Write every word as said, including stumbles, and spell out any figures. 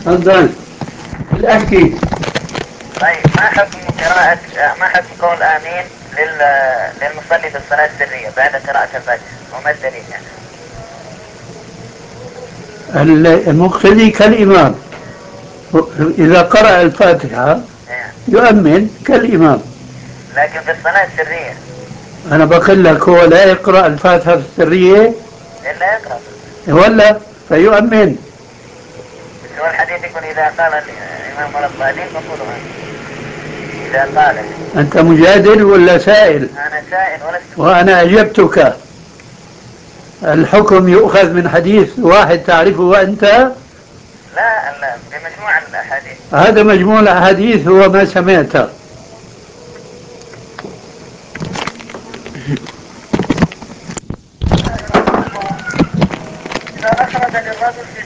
تفضل احكي. طيب، ما حكم قراءة ما حكم قول آمين لل... للمصلي في الصلاة السرية بعد قراءة الفاتحة، وما الدليل يعني؟ المقتدي كالإمام إذا قرأ الفاتحة إيه. يؤمن كالإمام. لكن في الصلاة السرية أنا بقول لك هو لا يقرأ الفاتحة في السرية إلا يقرأ. ولا فيؤمن. بس هو الحديث يقول إذا قال الإمام ولا الضالين فقولوا آمين. إذا قال. أنت مجادل ولا سائل؟ أنا سائل ولست مجادل. وأنا أجبتك. الحكم يؤخذ من حديث واحد تعرفه أنت. لا لا، بمجموع الأحاديث. هذا مجموع الأحاديث هو ما سمعته. إذا أخرج للرجل في